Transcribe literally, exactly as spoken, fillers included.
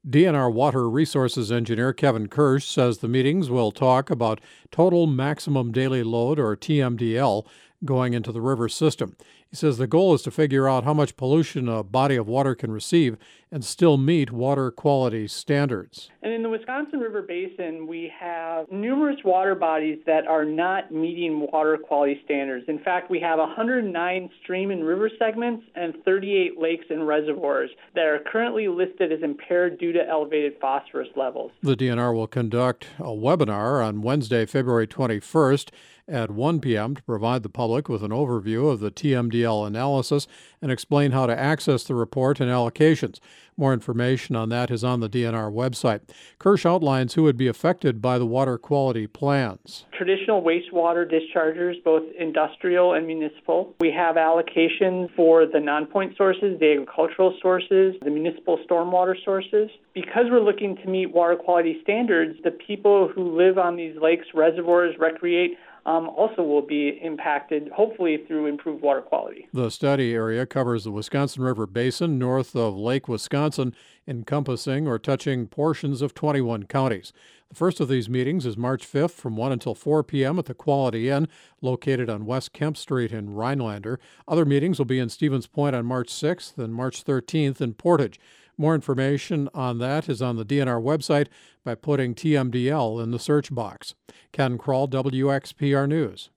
D N R Water Resources Engineer Kevin Kirsch says the meetings will talk about total maximum daily load, or T M D L, going into the river system. He says the goal is to figure out how much pollution a body of water can receive and still meet water quality standards. And in the Wisconsin River Basin, we have numerous water bodies that are not meeting water quality standards. In fact, we have one hundred nine stream and river segments and thirty-eight lakes and reservoirs that are currently listed as impaired due to elevated phosphorus levels. The D N R will conduct a webinar on Wednesday, February twenty-first at one p.m. to provide the public with an overview of the T M D L analysis and explain how to access the report and allocations. More information on that is on the D N R website. Kirsch outlines who would be affected by the water quality plans. Traditional wastewater dischargers, both industrial and municipal. We have allocations for the non-point sources, the agricultural sources, the municipal stormwater sources. Because we're looking to meet water quality standards, the people who live on these lakes, reservoirs, recreate, Um, also will be impacted, hopefully through improved water quality. The study area covers the Wisconsin River Basin north of Lake Wisconsin, encompassing or touching portions of twenty-one counties. The first of these meetings is March fifth from one until four p.m. at the Quality Inn, located on West Kemp Street in Rhinelander. Other meetings will be in Stevens Point on March sixth and March thirteenth in Portage. More information on that is on the D N R website by putting T M D L in the search box. Ken Kroll, W X P R News.